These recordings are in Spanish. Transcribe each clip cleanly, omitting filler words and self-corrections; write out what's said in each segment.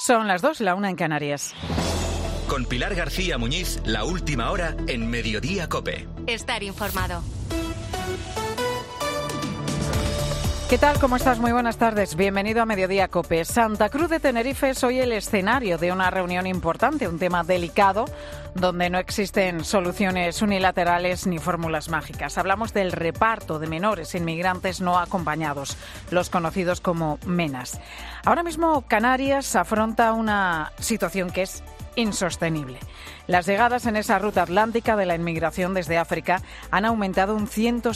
Son las 2, la 1 en Canarias. Con Pilar García Muñiz, la última hora en Mediodía COPE. Estar informado. ¿Qué tal? ¿Cómo estás? Muy buenas tardes. Bienvenido a Mediodía COPE. Santa Cruz de Tenerife es hoy el escenario de una reunión importante, un tema delicado, donde no existen soluciones unilaterales ni fórmulas mágicas. Hablamos del reparto de menores inmigrantes no acompañados, los conocidos como MENAs. Ahora mismo Canarias afronta una situación que es insostenible. Las llegadas en esa ruta atlántica de la inmigración desde África han aumentado un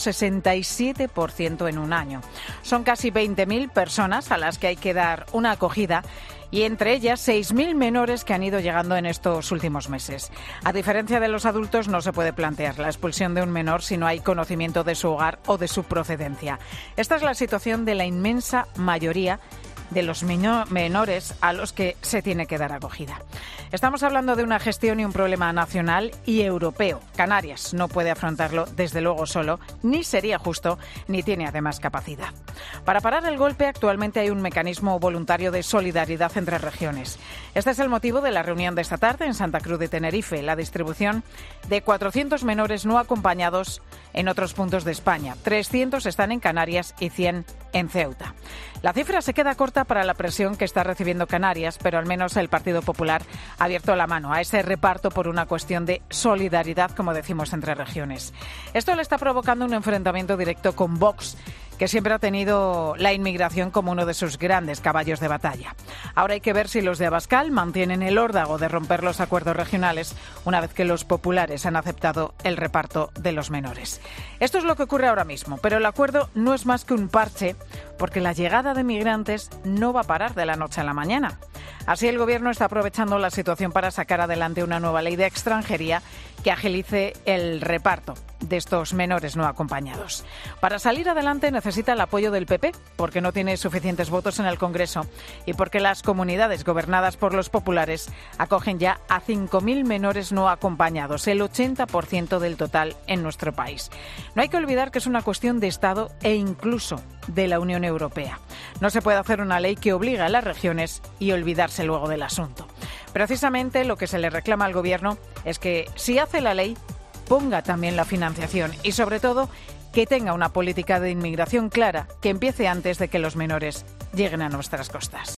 167% en un año. Son casi 20.000 personas a las que hay que dar una acogida y entre ellas 6.000 menores que han ido llegando en estos últimos meses. A diferencia de los adultos, no se puede plantear la expulsión de un menor si no hay conocimiento de su hogar o de su procedencia. Esta es la situación de la inmensa mayoría de los menores a los que se tiene que dar acogida. Estamos hablando de una gestión y un problema nacional y europeo. Canarias no puede afrontarlo desde luego solo, ni sería justo, ni tiene además capacidad. Para parar el golpe, actualmente hay un mecanismo voluntario de solidaridad entre regiones. Este es el motivo de la reunión de esta tarde en Santa Cruz de Tenerife, la distribución de 400 menores no acompañados en otros puntos de España. 300 están en Canarias y 100 en Ceuta. La cifra se queda corta para la presión que está recibiendo Canarias, pero al menos el Partido Popular ha abierto la mano a ese reparto por una cuestión de solidaridad, como decimos, entre regiones. Esto le está provocando un enfrentamiento directo con Vox, que siempre ha tenido la inmigración como uno de sus grandes caballos de batalla. Ahora hay que ver si los de Abascal mantienen el órdago de romper los acuerdos regionales una vez que los populares han aceptado el reparto de los menores. Esto es lo que ocurre ahora mismo, pero el acuerdo no es más que un parche, porque la llegada de migrantes no va a parar de la noche a la mañana. Así, el Gobierno está aprovechando la situación para sacar adelante una nueva ley de extranjería que agilice el reparto de estos menores no acompañados. Para salir adelante necesita el apoyo del PP, porque no tiene suficientes votos en el Congreso y porque las comunidades gobernadas por los populares acogen ya a 5.000 menores no acompañados, el 80% del total en nuestro país. No hay que olvidar que es una cuestión de Estado e incluso de la Unión Europea. No se puede hacer una ley que obliga a las regiones y olvidarse luego del asunto. Precisamente lo que se le reclama al Gobierno es que, si hace la ley, ponga también la financiación y, sobre todo, que tenga una política de inmigración clara que empiece antes de que los menores lleguen a nuestras costas.